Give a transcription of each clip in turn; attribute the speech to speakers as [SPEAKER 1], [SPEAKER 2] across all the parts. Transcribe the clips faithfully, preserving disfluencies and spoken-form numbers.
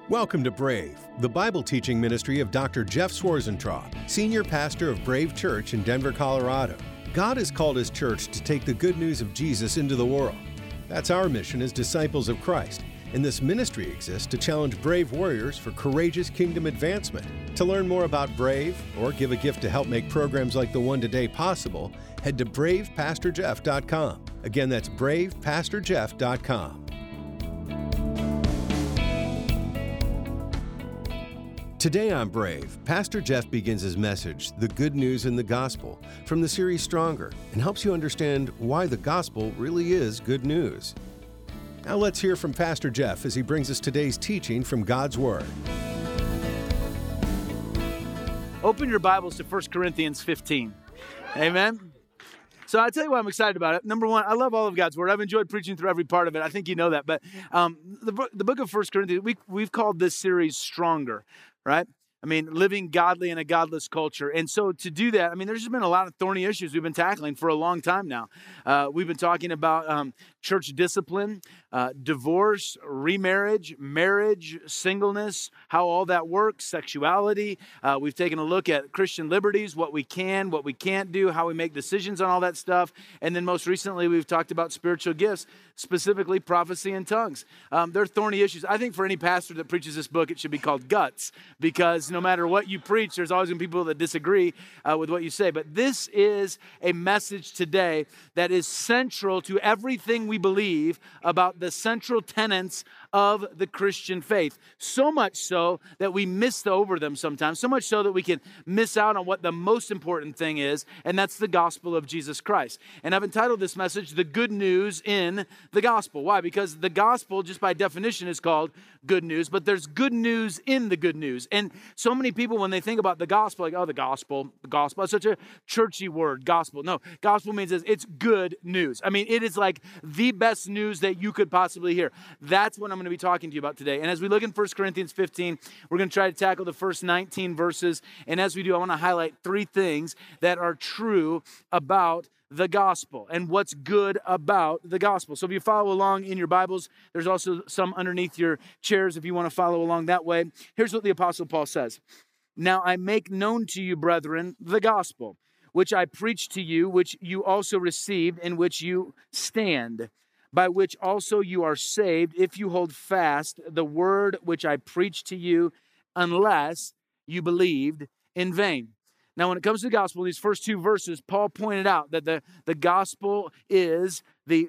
[SPEAKER 1] Welcome to Brave, the Bible teaching ministry of Doctor Jeff Swarzentraub, senior pastor of Brave Church in Denver, Colorado. God has called His church to take the good news of Jesus into the world. That's our mission as disciples of Christ, and this ministry exists to challenge brave warriors for courageous kingdom advancement. To learn more about Brave, or give a gift to help make programs like the one today possible, head to brave pastor jeff dot com. Again, that's brave pastor jeff dot com. Today on Brave, Pastor Jeff begins his message, The Good News in the Gospel, from the series Stronger, and helps you understand why the gospel really is good news. Now let's hear from Pastor Jeff as he brings us today's teaching from God's Word.
[SPEAKER 2] Open your Bibles to First Corinthians fifteen. Amen. So I tell you why I'm excited about it. Number one, I love all of God's Word. I've enjoyed preaching through every part of it. I think you know that. But um, the, book, the book of First Corinthians, we, we've called this series Stronger, right? I mean, living godly in a godless culture. And so to do that, I mean, there's just been a lot of thorny issues we've been tackling for a long time now. Uh, we've been talking about um, church discipline, uh, divorce, remarriage, marriage, singleness, how all that works, sexuality. Uh, we've taken a look at Christian liberties, what we can, what we can't do, how we make decisions on all that stuff. And then most recently, we've talked about spiritual gifts, specifically prophecy and tongues. Um, they're thorny issues. I think for any pastor that preaches this book, it should be called Guts, because no matter what you preach, there's always going to be people that disagree uh, with what you say. But this is a message today that is central to everything we believe about the central tenets of the Christian faith. So much so that we miss over them sometimes, so much so that we can miss out on what the most important thing is, and that's the gospel of Jesus Christ. And I've entitled this message, The Good News in the Gospel. Why? Because the gospel, just by definition, is called good news, but there's good news in the good news. And so many people, when they think about the gospel, like, oh, the gospel, the gospel, it's such a churchy word, gospel. No, gospel means it's good news. I mean, it is like the best news that you could possibly hear. That's what I'm going to be talking to you about today. And as we look in First Corinthians fifteen, we're going to try to tackle the first nineteen verses. And as we do, I want to highlight three things that are true about the gospel and what's good about the gospel. So if you follow along in your Bibles, there's also some underneath your chairs if you want to follow along that way. Here's what the Apostle Paul says. Now I make known to you, brethren, the gospel, which I preached to you, which you also received, in which you stand, by which also you are saved, if you hold fast the word which I preached to you, unless you believed in vain. Now, when it comes to the gospel, in these first two verses, Paul pointed out that the, the gospel is the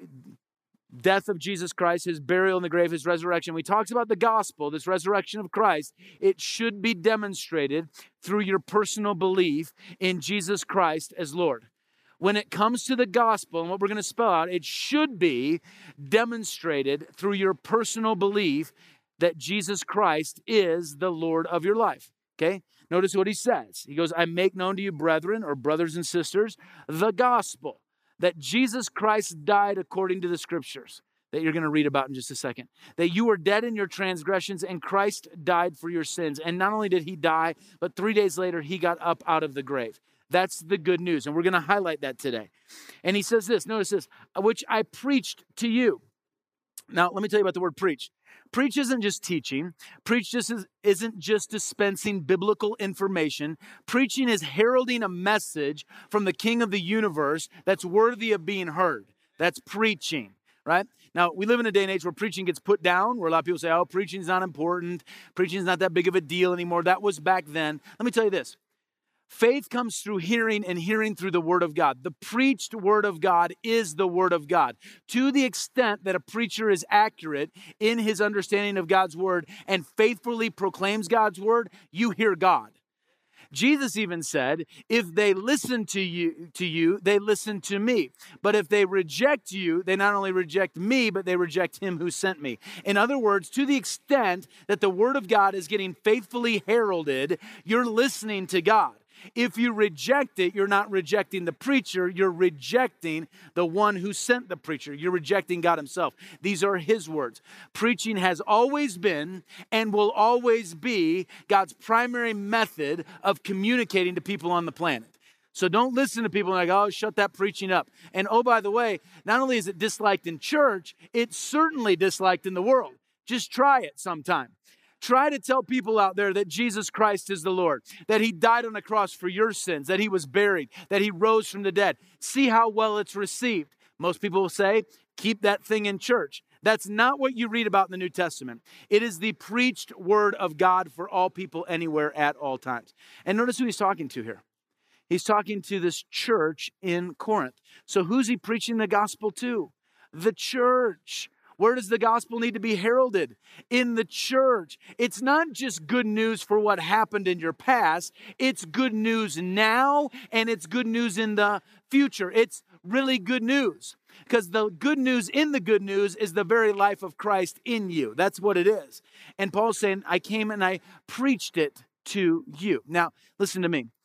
[SPEAKER 2] death of Jesus Christ, his burial in the grave, his resurrection. When he talks about the gospel, this resurrection of Christ, it should be demonstrated through your personal belief in Jesus Christ as Lord. When it comes to the gospel and what we're going to spell out, it should be demonstrated through your personal belief that Jesus Christ is the Lord of your life. Okay? Notice what he says. He goes, I make known to you, brethren, or brothers and sisters, the gospel, that Jesus Christ died according to the scriptures, that you're going to read about in just a second. That you were dead in your transgressions, and Christ died for your sins. And not only did he die, but three days later, he got up out of the grave. That's the good news, and we're going to highlight that today. And he says this, notice this, which I preached to you. Now, let me tell you about the word preach. Preach isn't just teaching. Preach just is, isn't just dispensing biblical information. Preaching is heralding a message from the King of the universe that's worthy of being heard. That's preaching, right? Now, we live in a day and age where preaching gets put down, where a lot of people say, oh, preaching's not important. Preaching's not that big of a deal anymore. That was back then. Let me tell you this. Faith comes through hearing, and hearing through the Word of God. The preached Word of God is the Word of God. To the extent that a preacher is accurate in his understanding of God's Word and faithfully proclaims God's Word, you hear God. Jesus even said, if they listen to you, to you, they listen to me. But if they reject you, they not only reject me, but they reject him who sent me. In other words, to the extent that the Word of God is getting faithfully heralded, you're listening to God. If you reject it, you're not rejecting the preacher, you're rejecting the one who sent the preacher. You're rejecting God himself. These are his words. Preaching has always been and will always be God's primary method of communicating to people on the planet. So don't listen to people like, oh, shut that preaching up. And oh, by the way, not only is it disliked in church, it's certainly disliked in the world. Just try it sometime. Try to tell people out there that Jesus Christ is the Lord, that he died on the cross for your sins, that he was buried, that he rose from the dead. See how well it's received. Most people will say, keep that thing in church. That's not what you read about in the New Testament. It is the preached word of God for all people anywhere at all times. And notice who he's talking to here. He's talking to this church in Corinth. So who's he preaching the gospel to? The church. Where does the gospel need to be heralded? In the church. It's not just good news for what happened in your past. It's good news now, and it's good news in the future. It's really good news, because the good news in the good news is the very life of Christ in you. That's what it is. And Paul's saying, I came and I preached it to you. Now, listen to me.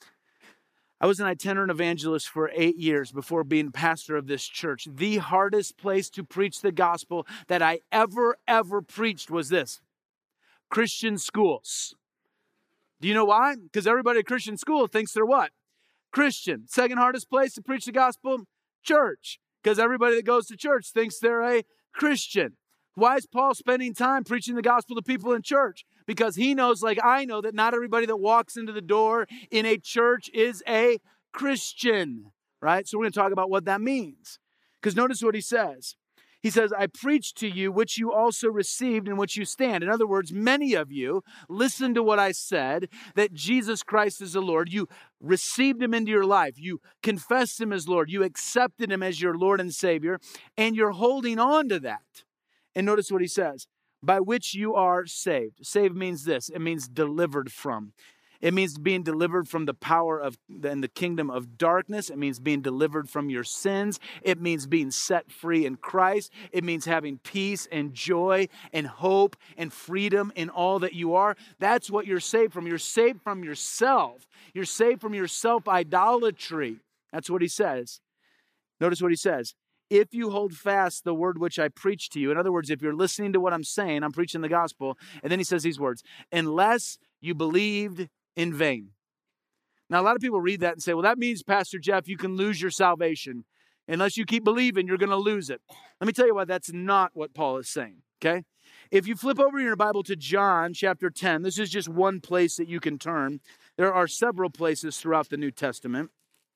[SPEAKER 2] I was an itinerant evangelist for eight years before being pastor of this church. The hardest place to preach the gospel that I ever, ever preached was this: Christian schools. Do you know why? Because everybody at Christian school thinks they're what? Christian. Second hardest place to preach the gospel? Church. Because everybody that goes to church thinks they're a Christian. Why is Paul spending time preaching the gospel to people in church? Because he knows, like I know, that not everybody that walks into the door in a church is a Christian, right? So we're going to talk about what that means. Because notice what he says. He says, I preach to you which you also received in which you stand. In other words, many of you listened to what I said, that Jesus Christ is the Lord. You received him into your life. You confessed him as Lord. You accepted him as your Lord and Savior, and you're holding on to that. And notice what he says, by which you are saved. Saved means this. It means delivered from. It means being delivered from the power of and the kingdom of darkness. It means being delivered from your sins. It means being set free in Christ. It means having peace and joy and hope and freedom in all that you are. That's what you're saved from. You're saved from yourself. You're saved from your self-idolatry. That's what he says. Notice what he says. If you hold fast the word which I preach to you. In other words, if you're listening to what I'm saying, I'm preaching the gospel. And then he says these words, unless you believed in vain. Now, a lot of people read that and say, well, that means, Pastor Jeff, you can lose your salvation. Unless you keep believing, you're going to lose it. Let me tell you why that's not what Paul is saying, okay? If you flip over your Bible to John chapter ten, this is just one place that you can turn. There are several places throughout the New Testament.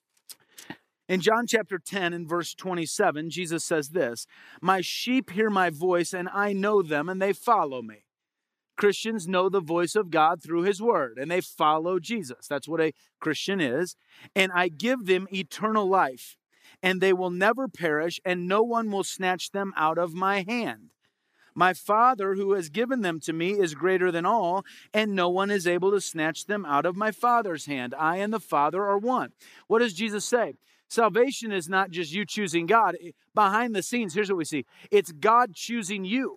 [SPEAKER 2] In John chapter ten and verse twenty-seven, Jesus says this, my sheep hear my voice and I know them and they follow me. Christians know the voice of God through his word and they follow Jesus. That's what a Christian is. And I give them eternal life and they will never perish and no one will snatch them out of my hand. My Father who has given them to me is greater than all, and no one is able to snatch them out of my Father's hand. I and the Father are one. What does Jesus say? Salvation is not just you choosing God. Behind the scenes, here's what we see. It's God choosing you.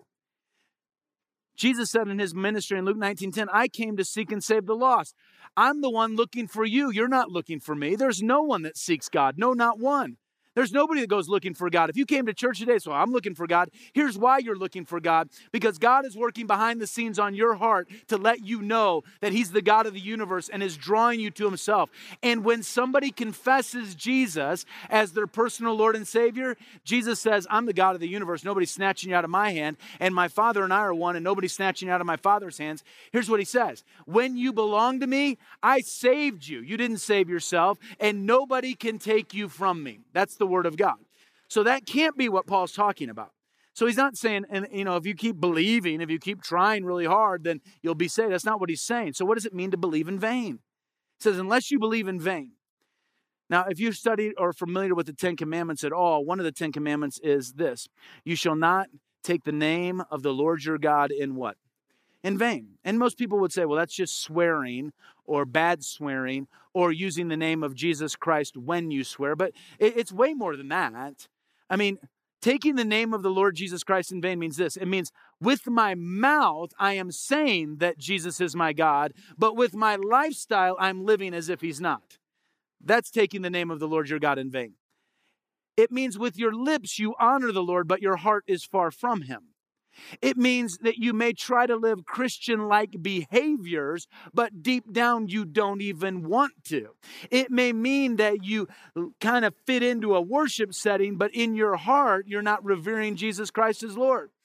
[SPEAKER 2] Jesus said in his ministry in Luke nineteen ten, I came to seek and save the lost. I'm the one looking for you. You're not looking for me. There's no one that seeks God. No, not one. There's nobody that goes looking for God. If you came to church today, so I'm looking for God, here's why you're looking for God. Because God is working behind the scenes on your heart to let you know that he's the God of the universe and is drawing you to himself. And when somebody confesses Jesus as their personal Lord and Savior, Jesus says, I'm the God of the universe. Nobody's snatching you out of my hand. And my Father and I are one, and nobody's snatching you out of my Father's hands. Here's what he says. When you belong to me, I saved you. You didn't save yourself, and nobody can take you from me. That's the word of God. So that can't be what Paul's talking about. So he's not saying, and you know, if you keep believing, if you keep trying really hard, then you'll be saved. That's not what he's saying. So what does it mean to believe in vain? He says, unless you believe in vain. Now, if you've studied or are familiar with the Ten Commandments at all, one of the Ten Commandments is this. You shall not take the name of the Lord your God in what? In vain. And most people would say, well, that's just swearing or bad swearing or using the name of Jesus Christ when you swear. But it's way more than that. I mean, taking the name of the Lord Jesus Christ in vain means this. It means with my mouth, I am saying that Jesus is my God, but with my lifestyle, I'm living as if he's not. That's taking the name of the Lord your God in vain. It means with your lips, you honor the Lord, but your heart is far from him. It means that you may try to live Christian-like behaviors, but deep down you don't even want to. It may mean that you kind of fit into a worship setting, but in your heart you're not revering Jesus Christ as Lord.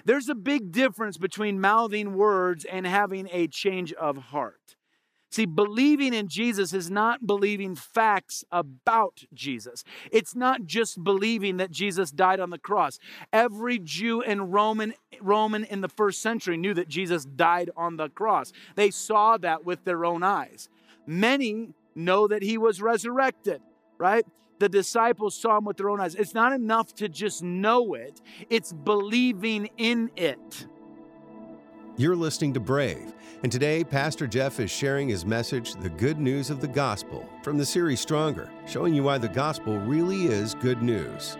[SPEAKER 2] There's a big difference between mouthing words and having a change of heart. See, believing in Jesus is not believing facts about Jesus. It's not just believing that Jesus died on the cross. Every Jew and Roman, Roman in the first century knew that Jesus died on the cross. They saw that with their own eyes. Many know that he was resurrected, right? The disciples saw him with their own eyes. It's not enough to just know it. It's believing in it.
[SPEAKER 1] You're listening to Brave, and today Pastor Jeff is sharing his message, The Good News of the Gospel, from the series Stronger, showing you why the gospel really is good news.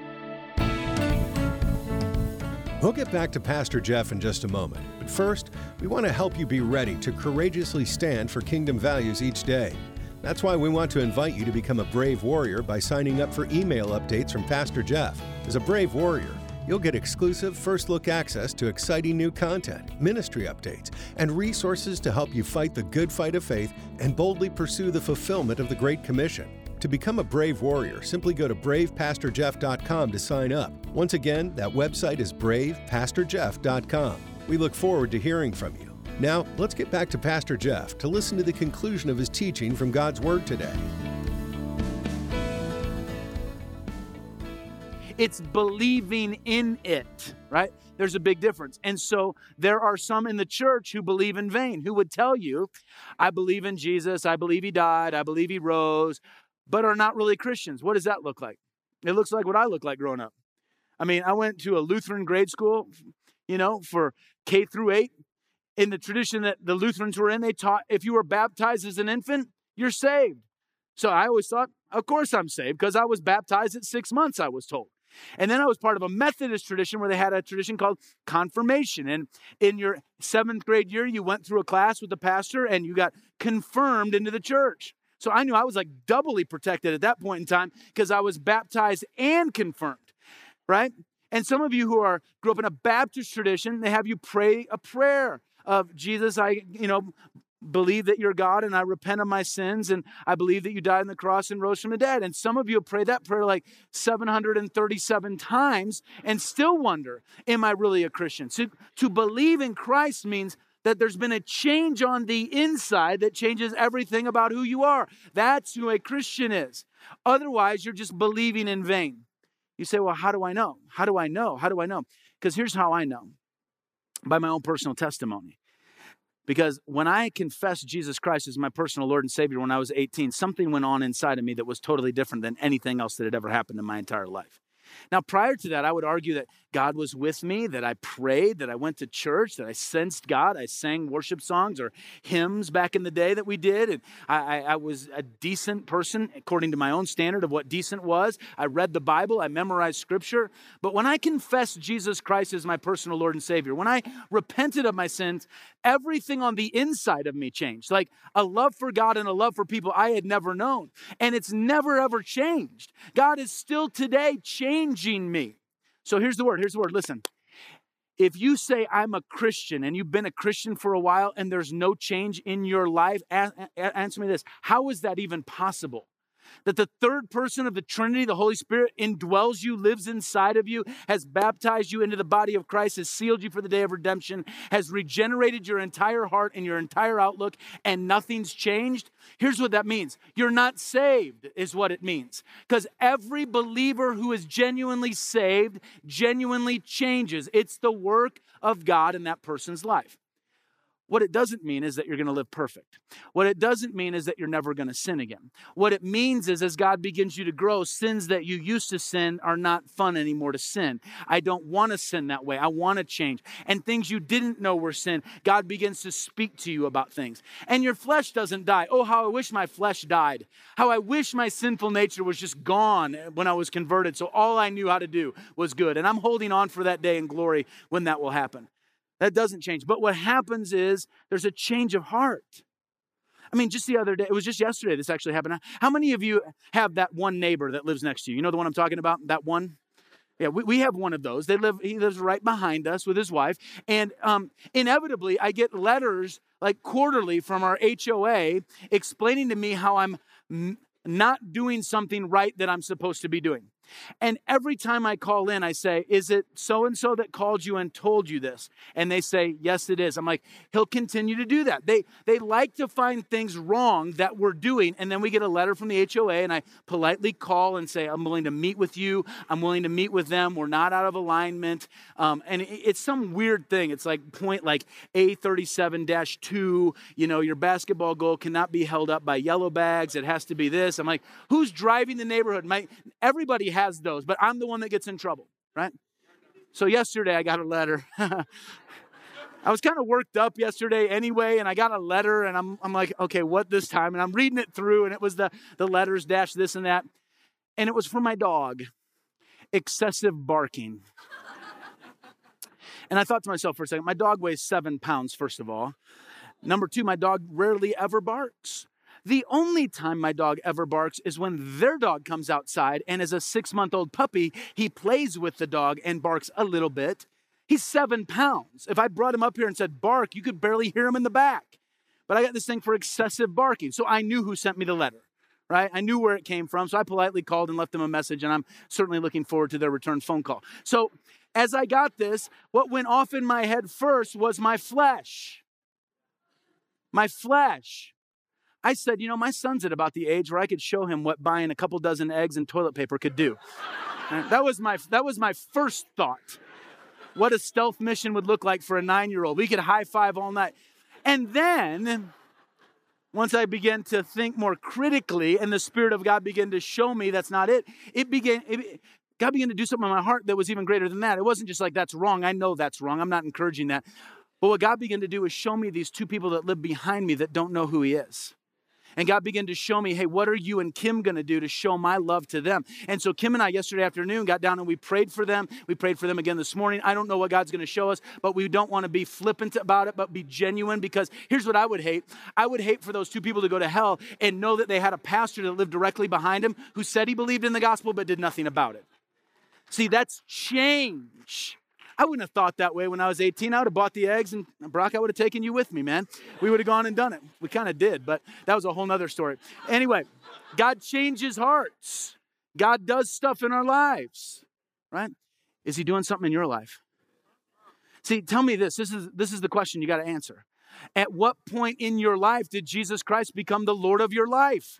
[SPEAKER 1] We'll get back to Pastor Jeff in just a moment, but first, we want to help you be ready to courageously stand for kingdom values each day. That's why we want to invite you to become a Brave Warrior by signing up for email updates from Pastor Jeff. As a Brave Warrior, you'll get exclusive first-look access to exciting new content, ministry updates, and resources to help you fight the good fight of faith and boldly pursue the fulfillment of the Great Commission. To become a Brave Warrior, simply go to brave pastor jeff dot com to sign up. Once again, that website is brave pastor jeff dot com. We look forward to hearing from you. Now, let's get back to Pastor Jeff to listen to the conclusion of his teaching from God's Word today.
[SPEAKER 2] It's believing in it, right? There's a big difference. And so there are some in the church who believe in vain, who would tell you, I believe in Jesus, I believe he died, I believe he rose, but are not really Christians. What does that look like? It looks like what I looked like growing up. I mean, I went to a Lutheran grade school, you know, for K through eight. In the tradition that the Lutherans were in, they taught if you were baptized as an infant, you're saved. So I always thought, of course I'm saved, because I was baptized at six months, I was told. And then I was part of a Methodist tradition where they had a tradition called confirmation. And in your seventh grade year, you went through a class with the pastor and you got confirmed into the church. So I knew I was like doubly protected at that point in time because I was baptized and confirmed, right? And some of you who are grew up in a Baptist tradition, they have you pray a prayer of Jesus, I, you know, believe that you're God and I repent of my sins and I believe that you died on the cross and rose from the dead. And some of you have prayed that prayer like seven hundred thirty-seven times and still wonder, am I really a Christian? So to believe in Christ means that there's been a change on the inside that changes everything about who you are. That's who a Christian is. Otherwise, you're just believing in vain. You say, well, how do I know? How do I know? How do I know? Because here's how I know. By my own personal testimony. Because when I confessed Jesus Christ as my personal Lord and Savior when I was eighteen, something went on inside of me that was totally different than anything else that had ever happened in my entire life. Now, prior to that, I would argue that God was with me, that I prayed, that I went to church, that I sensed God. I sang worship songs or hymns back in the day that we did. And I, I, I was a decent person according to my own standard of what decent was. I read the Bible. I memorized scripture. But when I confessed Jesus Christ as my personal Lord and Savior, when I repented of my sins, everything on the inside of me changed. Like a love for God and a love for people I had never known. And it's never, ever changed. God is still today changing me. So here's the word. Here's the word. Listen, if you say I'm a Christian and you've been a Christian for a while and there's no change in your life, a- a- answer me this. How is that even possible? That the third person of the Trinity, the Holy Spirit, indwells you, lives inside of you, has baptized you into the body of Christ, has sealed you for the day of redemption, has regenerated your entire heart and your entire outlook, and nothing's changed? Here's what that means. You're not saved, is what it means. Because every believer who is genuinely saved genuinely changes. It's the work of God in that person's life. What it doesn't mean is that you're going to live perfect. What it doesn't mean is that you're never going to sin again. What it means is as God begins you to grow, sins that you used to sin are not fun anymore to sin. I don't want to sin that way. I want to change. And things you didn't know were sin, God begins to speak to you about things. And your flesh doesn't die. Oh, how I wish my flesh died. How I wish my sinful nature was just gone when I was converted. So all I knew how to do was good. And I'm holding on for that day in glory when that will happen. That doesn't change. But what happens is there's a change of heart. I mean, just the other day, it was just yesterday this actually happened. How many of you have that one neighbor that lives next to you? You know the one I'm talking about? That one? Yeah, we, we have one of those. They live. He lives right behind us with his wife. And um, inevitably, I get letters like quarterly from our H O A explaining to me how I'm m- not doing something right that I'm supposed to be doing. And every time I call in, I say, is it so-and-so that called you and told you this? And they say, yes, it is. I'm like, he'll continue to do that. They they like to find things wrong that we're doing. And then we get a letter from the H O A and I politely call and say, I'm willing to meet with you. I'm willing to meet with them. We're not out of alignment. Um, and it, it's some weird thing. It's like point like A thirty-seven dash two, you know, your basketball goal cannot be held up by yellow bags. It has to be this. I'm like, who's driving the neighborhood? My, everybody has those, but I'm the one that gets in trouble, right? So yesterday I got a letter. I was kind of worked up yesterday anyway, and I got a letter, and I'm I'm like, okay, what this time? And I'm reading it through, and it was the, the letters dash this and that, and it was for my dog, excessive barking. And I thought to myself for a second, my dog weighs seven pounds, first of all. Number two, my dog rarely ever barks. The only time my dog ever barks is when their dog comes outside, and as a six-month-old puppy, he plays with the dog and barks a little bit. He's seven pounds. If I brought him up here and said bark, you could barely hear him in the back. But I got this thing for excessive barking, so I knew who sent me the letter, right? I knew where it came from, so I politely called and left them a message, and I'm certainly looking forward to their return phone call. So as I got this, what went off in my head first was my flesh. My flesh. I said, you know, my son's at about the age where I could show him what buying a couple dozen eggs and toilet paper could do. That was my that was my first thought. What a stealth mission would look like for a nine-year-old. We could high five all night. And then, once I began to think more critically and the Spirit of God began to show me that's not it, it began, it, God began to do something in my heart that was even greater than that. It wasn't just like, that's wrong. I know that's wrong. I'm not encouraging that. But what God began to do is show me these two people that live behind me that don't know who He is. And God began to show me, hey, what are you and Kim going to do to show my love to them? And so Kim and I yesterday afternoon got down and we prayed for them. We prayed for them again this morning. I don't know what God's going to show us, but we don't want to be flippant about it, but be genuine, because here's what I would hate. I would hate for those two people to go to hell and know that they had a pastor that lived directly behind him who said he believed in the gospel but did nothing about it. See, that's change. I wouldn't have thought that way when I was eighteen. I would have bought the eggs, and Brock, I would have taken you with me, man. We would have gone and done it. We kind of did, but that was a whole nother story. Anyway, God changes hearts. God does stuff in our lives, right? Is He doing something in your life? See, tell me this. This is, this is the question you got to answer. At what point in your life did Jesus Christ become the Lord of your life?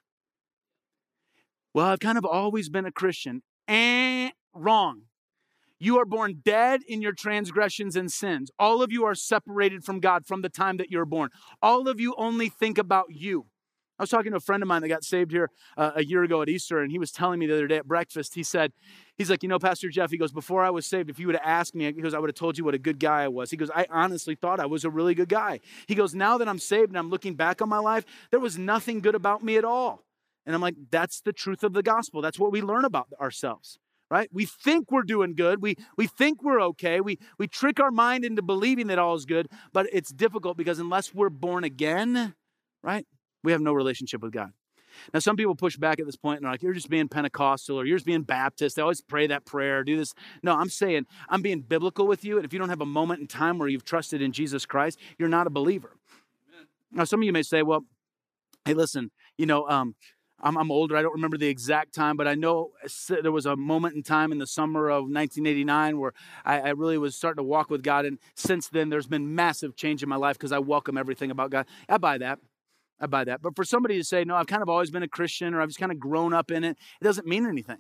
[SPEAKER 2] Well, I've kind of always been a Christian. Eh, wrong. You are born dead in your transgressions and sins. All of you are separated from God from the time that you're born. All of you only think about you. I was talking to a friend of mine that got saved here uh, a year ago at Easter, and he was telling me the other day at breakfast, he said, he's like, you know, Pastor Jeff, he goes, before I was saved, if you would have asked me, he goes, I would have told you what a good guy I was. He goes, I honestly thought I was a really good guy. He goes, now that I'm saved and I'm looking back on my life, there was nothing good about me at all. And I'm like, that's the truth of the gospel. That's what we learn about ourselves. Right? We think we're doing good. We we think we're okay. We we trick our mind into believing that all is good, but it's difficult because unless we're born again, right, we have no relationship with God. Now, some people push back at this point and they're like, you're just being Pentecostal or you're just being Baptist. They always pray that prayer, do this. No, I'm saying I'm being biblical with you. And if you don't have a moment in time where you've trusted in Jesus Christ, you're not a believer. Amen. Now, some of you may say, well, hey, listen, you know, um, I'm, I'm older. I don't remember the exact time, but I know there was a moment in time in the summer of nineteen eighty-nine where I, I really was starting to walk with God. And since then, there's been massive change in my life because I welcome everything about God. I buy that. I buy that. But for somebody to say, no, I've kind of always been a Christian or I've just kind of grown up in it, it doesn't mean anything.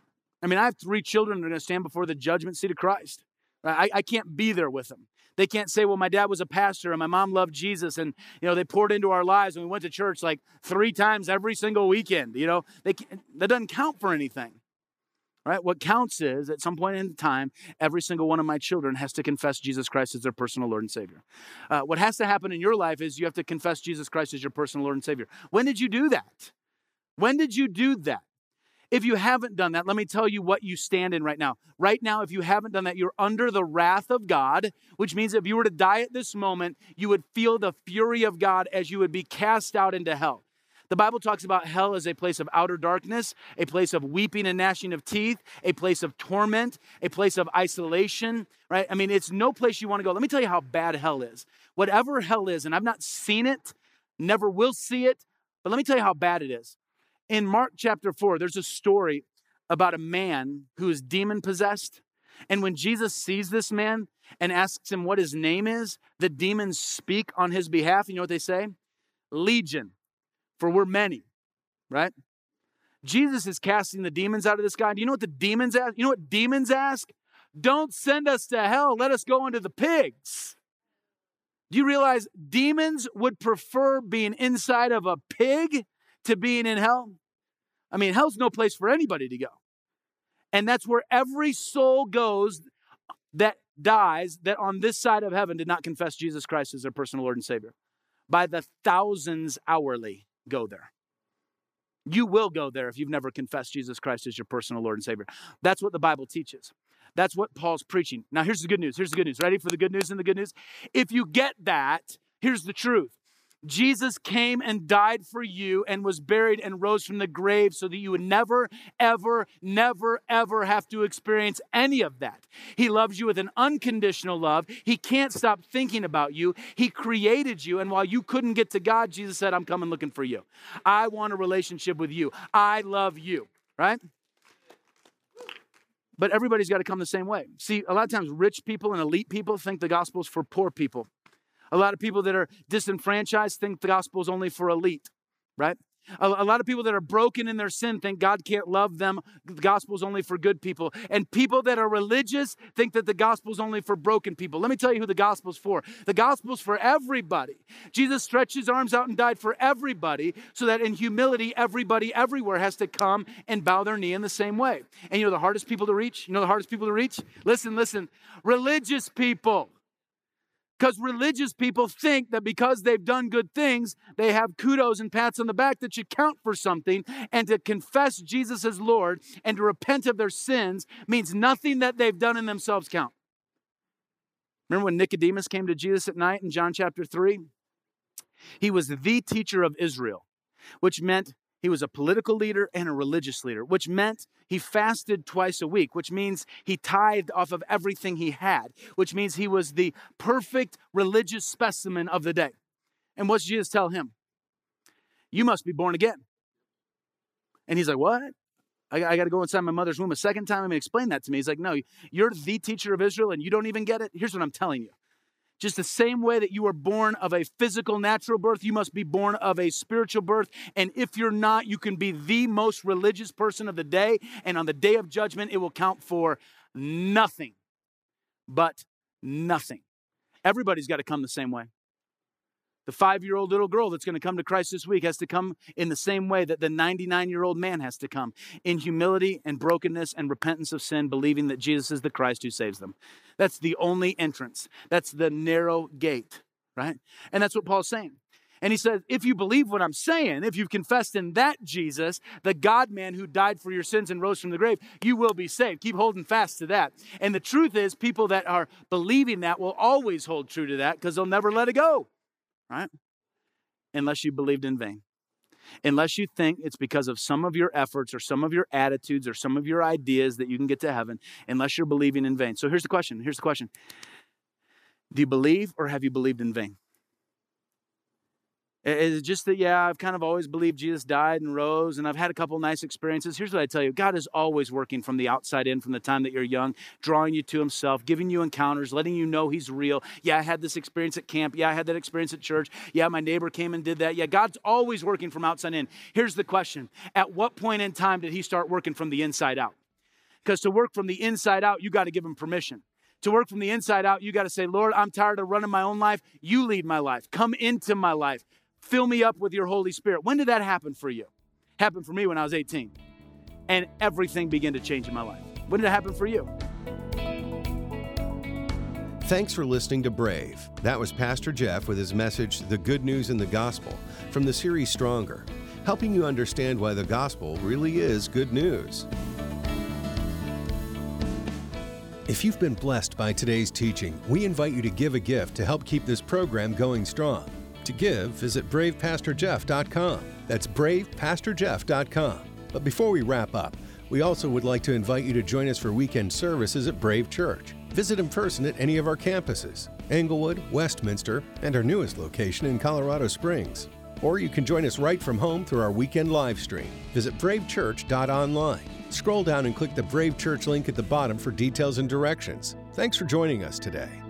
[SPEAKER 2] I mean, I have three children that are going to stand before the judgment seat of Christ. I, I can't be there with them. They can't say, well, my dad was a pastor and my mom loved Jesus and, you know, they poured into our lives and we went to church like three times every single weekend. You know, they can't, that doesn't count for anything, right? What counts is at some point in time, every single one of my children has to confess Jesus Christ as their personal Lord and Savior. Uh, what has to happen in your life is you have to confess Jesus Christ as your personal Lord and Savior. When did you do that? When did you do that? If you haven't done that, let me tell you what you stand in right now. Right now, if you haven't done that, you're under the wrath of God, which means if you were to die at this moment, you would feel the fury of God as you would be cast out into hell. The Bible talks about hell as a place of outer darkness, a place of weeping and gnashing of teeth, a place of torment, a place of isolation, right? I mean, it's no place you want to go. Let me tell you how bad hell is. Whatever hell is, and I've not seen it, never will see it, but let me tell you how bad it is. In Mark chapter four, there's a story about a man who is demon possessed. And when Jesus sees this man and asks him what his name is, the demons speak on his behalf. You know what they say? Legion, for we're many, right? Jesus is casting the demons out of this guy. Do you know what the demons ask? You know what demons ask? Don't send us to hell. Let us go into the pigs. Do you realize demons would prefer being inside of a pig to being in hell? I mean, hell's no place for anybody to go. And that's where every soul goes that dies, that on this side of heaven did not confess Jesus Christ as their personal Lord and Savior. By the thousands hourly go there. You will go there if you've never confessed Jesus Christ as your personal Lord and Savior. That's what the Bible teaches. That's what Paul's preaching. Now, here's the good news. Here's the good news. Ready for the good news and the good news? If you get that, here's the truth. Jesus came and died for you and was buried and rose from the grave so that you would never, ever, never, ever have to experience any of that. He loves you with an unconditional love. He can't stop thinking about you. He created you. And while you couldn't get to God, Jesus said, I'm coming looking for you. I want a relationship with you. I love you, right? But everybody's got to come the same way. See, a lot of times rich people and elite people think the gospel is for poor people. A lot of people that are disenfranchised think the gospel is only for elite, right? A, a lot of people that are broken in their sin think God can't love them. The gospel is only for good people. And people that are religious think that the gospel is only for broken people. Let me tell you who the gospel is for. The gospel is for everybody. Jesus stretched his arms out and died for everybody so that in humility, everybody everywhere has to come and bow their knee in the same way. And you know the hardest people to reach? You know the hardest people to reach? Listen, listen. Religious people. Because religious people think that because they've done good things, they have kudos and pats on the back that should count for something. And to confess Jesus as Lord and to repent of their sins means nothing that they've done in themselves count. Remember when Nicodemus came to Jesus at night in John chapter three? He was the teacher of Israel, which meant he was a political leader and a religious leader, which meant he fasted twice a week, which means he tithed off of everything he had, which means he was the perfect religious specimen of the day. And what's Jesus tell him? You must be born again. And he's like, what? I, I got to go inside my mother's womb a second time? I mean, explain that to me. He's like, no, you're the teacher of Israel and you don't even get it? Here's what I'm telling you. Just the same way that you were born of a physical natural birth, you must be born of a spiritual birth. And if you're not, you can be the most religious person of the day. And on the day of judgment, it will count for nothing but nothing. Everybody's got to come the same way. The five-year-old little girl that's going to come to Christ this week has to come in the same way that the ninety-nine-year-old man has to come, in humility and brokenness and repentance of sin, believing that Jesus is the Christ who saves them. That's the only entrance. That's the narrow gate, right? And that's what Paul's saying. And he says, if you believe what I'm saying, if you've confessed in that Jesus, the God-man who died for your sins and rose from the grave, you will be saved. Keep holding fast to that. And the truth is, people that are believing that will always hold true to that because they'll never let it go. Right? Unless you believed in vain. Unless you think it's because of some of your efforts or some of your attitudes or some of your ideas that you can get to heaven, unless you're believing in vain. So here's the question. Here's the question. Do you believe or have you believed in vain? Is it just that, yeah, I've kind of always believed Jesus died and rose, and I've had a couple nice experiences? Here's what I tell you. God is always working from the outside in from the time that you're young, drawing you to himself, giving you encounters, letting you know he's real. Yeah, I had this experience at camp. Yeah, I had that experience at church. Yeah, my neighbor came and did that. Yeah, God's always working from outside in. Here's the question. At what point in time did he start working from the inside out? Because to work from the inside out, you got to give him permission. To work from the inside out, you got to say, Lord, I'm tired of running my own life. You lead my life. Come into my life. Fill me up with your Holy Spirit. When did that happen for you? Happened for me when I was eighteen. And everything began to change in my life. When did it happen for you?
[SPEAKER 1] Thanks for listening to Brave. That was Pastor Jeff with his message, The Good News in the Gospel, from the series Stronger, helping you understand why the gospel really is good news. If you've been blessed by today's teaching, we invite you to give a gift to help keep this program going strong. To give, visit brave pastor jeff dot com. That's brave pastor jeff dot com. But before we wrap up, we also would like to invite you to join us for weekend services at Brave Church. Visit in person at any of our campuses, Englewood, Westminster, and our newest location in Colorado Springs. Or you can join us right from home through our weekend live stream. Visit brave church dot online. Scroll down and click the Brave Church link at the bottom for details and directions. Thanks for joining us today.